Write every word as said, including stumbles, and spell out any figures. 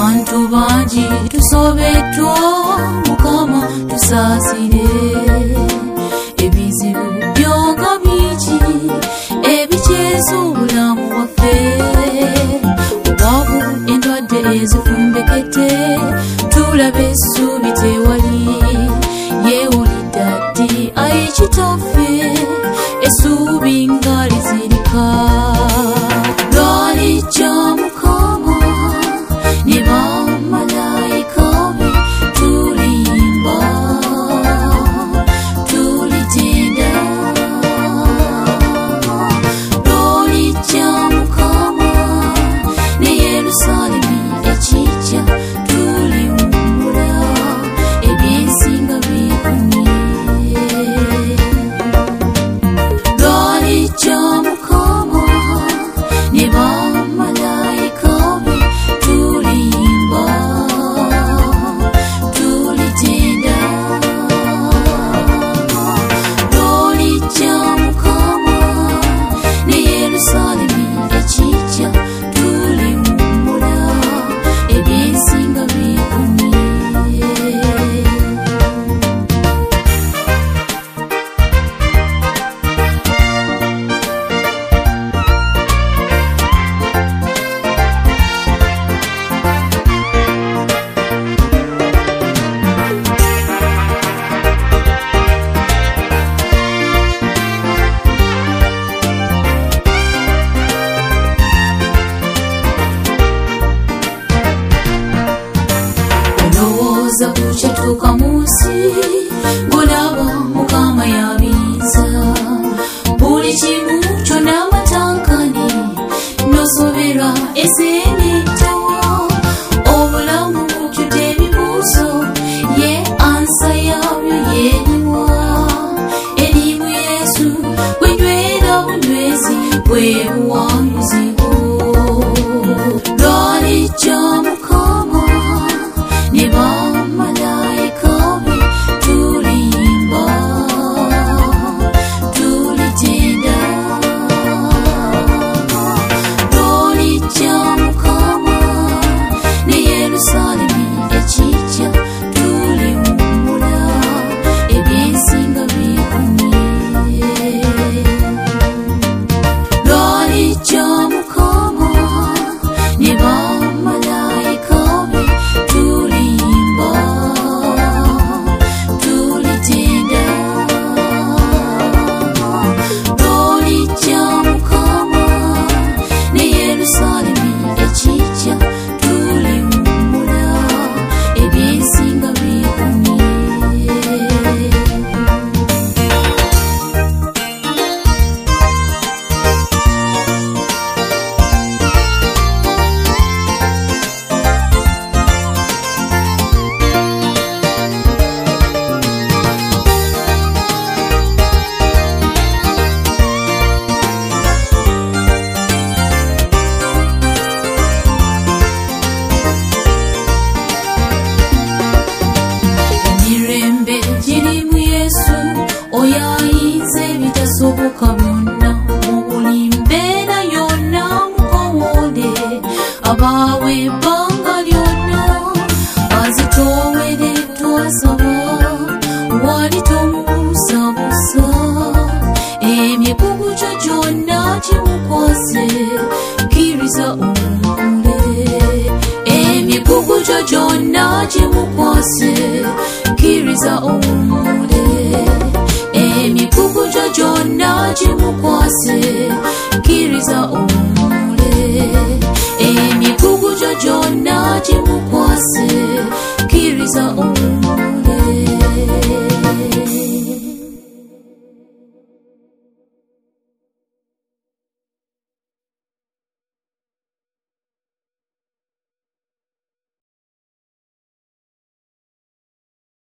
abantu bangi tusobeddwa Mukama tusaasire ebizibu byonga bingi ebikyeza obulamu bwaffe obwavu endwadde ezifumbekete tulabe essuubi tewali yeewulidde ati ayi kitaffe essuubi nga lizirika lwalijja Mukama ne bamalayika be tulimba tulitenda lwalijja Mukama ne Yerusalemu ekijja tuliwummula ebyensinga bikumye lwalijja Mukama ne bamalayika be tulimba tulitenda lwalijja Mukama ne Yerusalemu ekijja tuliwummula ebyensinga bikumye olowooza kukyatuuka mu nsi ng'olaba Mukama yabiyinza buli kimu kyonna amatankane n'osoberwa eseeneetawa obulamu bujjudde ebibuuzo ye ansa yabyo yeeriwa erimu Yesu bwenywera bunywezi bwe buwanguzi bwo lwalijja Mukama ne bamalayika be tulimba tulitenda lwalijja Mukama ne Yerusalemu ekijja tuliwummula ebyensinga bikumye lwalijja Mukama ne bamalayika be tulimba tulitenda lwalijja Mukama ne Yerusalemu ekijja tuliwummula ebyensinga bikumye emirembe girimu Yesu oyo ayinza ebitasoboka byonna mu buli mbeera yonna mukowoole abaawe ebbanga lyonna azitoowere twasaba wali tomubuusabuusa emikugu gyo gyonna gimukwase kkiriza owummule emikugu gyo gyonna gimukwase kkiriza owummule emikugu gyo gyonna gimukwase